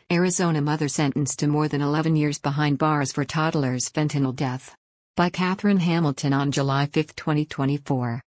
Arizona mother sentenced to more than 11 years behind bars for toddler's fentanyl death. By Catherine Hamilton on July 5, 2024.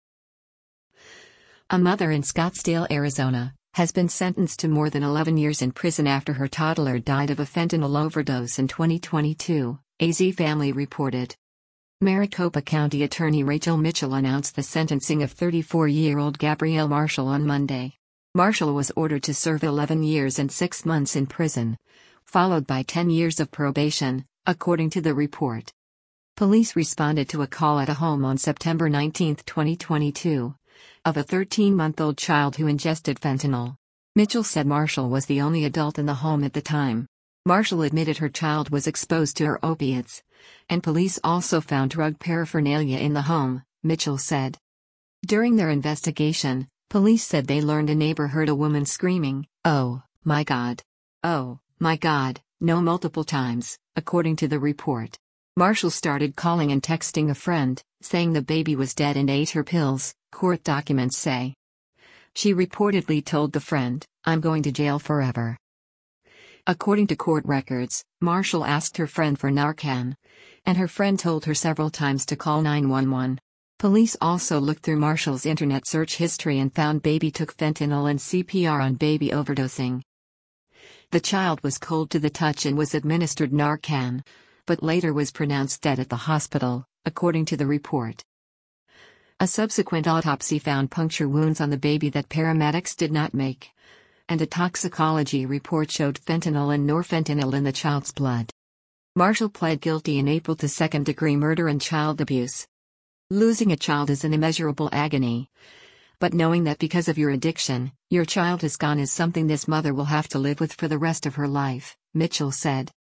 A mother in Scottsdale, Arizona, has been sentenced to more than 11 years in prison after her toddler died of a fentanyl overdose in 2022, AZ Family reported. Maricopa County Attorney Rachel Mitchell announced the sentencing of 34-year-old Gabrielle Marshall on Monday. Marshall was ordered to serve 11 years and 6 months in prison, followed by 10 years of probation, according to the report. Police responded to a call at a home on September 19, 2022, of a 13-month-old child who ingested fentanyl. Mitchell said Marshall was the only adult in the home at the time. Marshall admitted her child was exposed to her opiates, and police also found drug paraphernalia in the home, Mitchell said. During their investigation, police said they learned a neighbor heard a woman screaming, "Oh, my God! Oh, my God," no multiple times, according to the report. Marshall started calling and texting a friend, saying the baby was dead and ate her pills, court documents say. She reportedly told the friend, "I'm going to jail forever." According to court records, Marshall asked her friend for Narcan, and her friend told her several times to call 911. Police also looked through Marshall's internet search history and found baby took fentanyl and CPR on baby overdosing. The child was cold to the touch and was administered Narcan, but later was pronounced dead at the hospital, according to the report. A subsequent autopsy found puncture wounds on the baby that paramedics did not make, and a toxicology report showed fentanyl and norfentanyl in the child's blood. Marshall pled guilty in April to second-degree murder and child abuse. Losing a child is an immeasurable agony, but knowing that because of your addiction, your child is gone is something this mother will have to live with for the rest of her life, Mitchell said.